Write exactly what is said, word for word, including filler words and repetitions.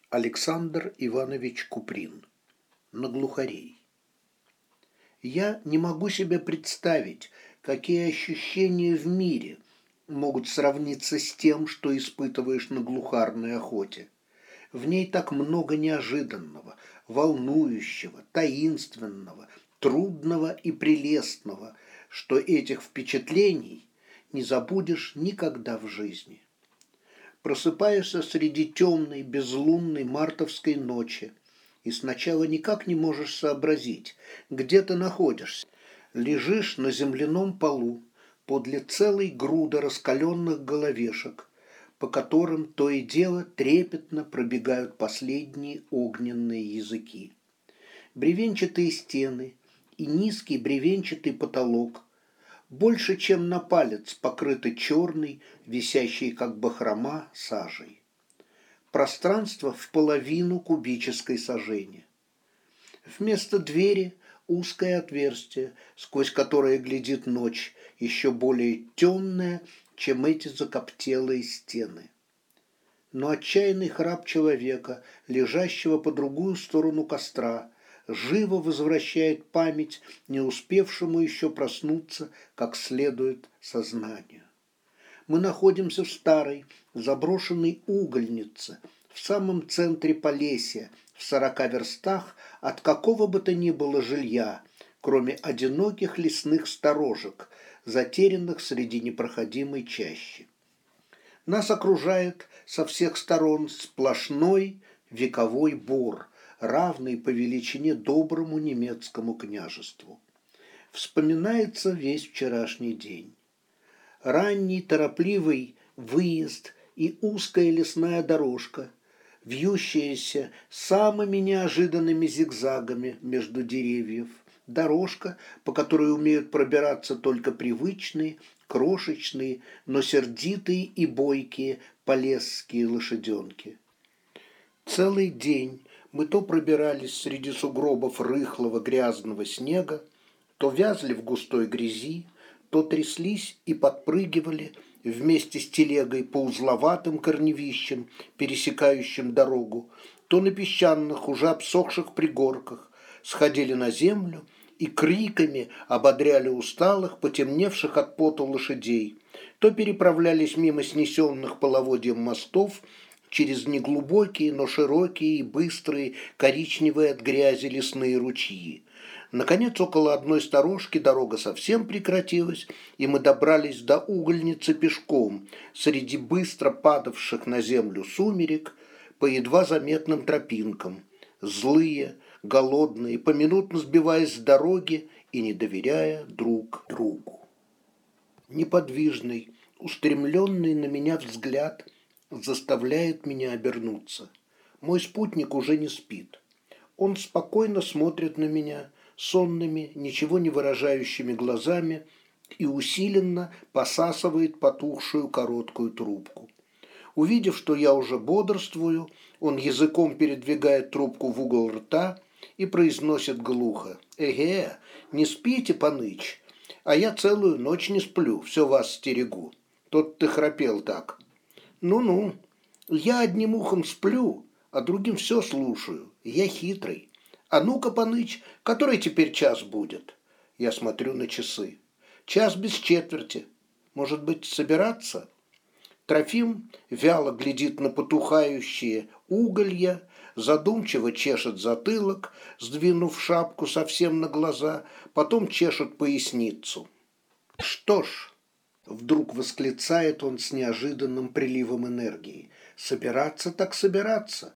Александр Иванович Куприн. На глухарей. Я не могу себе представить, какие ощущения в мире могут сравниться с тем, что испытываешь на глухарной охоте. В ней так много неожиданного, волнующего, таинственного, трудного и прелестного, что этих впечатлений не забудешь никогда в жизни. Просыпаешься среди темной, безлунной мартовской ночи и сначала никак не можешь сообразить, где ты находишься. Лежишь на земляном полу подле целой груды раскаленных головешек, по которым то и дело трепетно пробегают последние огненные языки. Бревенчатые стены и низкий бревенчатый потолок больше, чем на палец, покрыты черной, висящей как бахрома, сажей. Пространство в половину кубической сажени. Вместо двери узкое отверстие, сквозь которое глядит ночь, еще более темная, чем эти закоптелые стены. Но отчаянный храп человека, лежащего по другую сторону костра, живо возвращает память не успевшему еще проснуться как следует сознанию. Мы находимся в старой, заброшенной угольнице, в самом центре Полесья, в сорока верстах от какого бы то ни было жилья, кроме одиноких лесных сторожек, затерянных среди непроходимой чащи. Нас окружает со всех сторон сплошной вековой бор, равный по величине доброму немецкому княжеству. Вспоминается весь вчерашний день. Ранний торопливый выезд и узкая лесная дорожка, вьющаяся самыми неожиданными зигзагами между деревьев, дорожка, по которой умеют пробираться только привычные, крошечные, но сердитые и бойкие полесские лошаденки. Целый день мы то пробирались среди сугробов рыхлого грязного снега, то вязли в густой грязи, то тряслись и подпрыгивали вместе с телегой по узловатым корневищам, пересекающим дорогу, то на песчаных, уже обсохших пригорках, сходили на землю и криками ободряли усталых, потемневших от пота лошадей, то переправлялись мимо снесенных половодьем мостов через неглубокие, но широкие и быстрые, коричневые от грязи лесные ручьи. Наконец, около одной сторожки дорога совсем прекратилась, и мы добрались до угольницы пешком, среди быстро падавших на землю сумерек, по едва заметным тропинкам, злые, голодные, поминутно сбиваясь с дороги и не доверяя друг другу. Неподвижный, устремленный на меня взгляд заставляет меня обернуться. Мой спутник уже не спит. Он спокойно смотрит на меня сонными, ничего не выражающими глазами и усиленно посасывает потухшую короткую трубку. Увидев, что я уже бодрствую, он языком передвигает трубку в угол рта и произносит глухо: «Эге, не спите, паныч, а я целую ночь не сплю, все вас стерегу. Тот ты храпел так». «Ну-ну, я одним ухом сплю, а другим все слушаю. Я хитрый. А ну-ка, паныч, который теперь час будет?» Я смотрю на часы. «Час без четверти. Может быть, собираться?» Трофим вяло глядит на потухающие уголья, задумчиво чешет затылок, сдвинув шапку совсем на глаза, потом чешет поясницу. «Что ж», — вдруг восклицает он с неожиданным приливом энергии, — «собираться так собираться.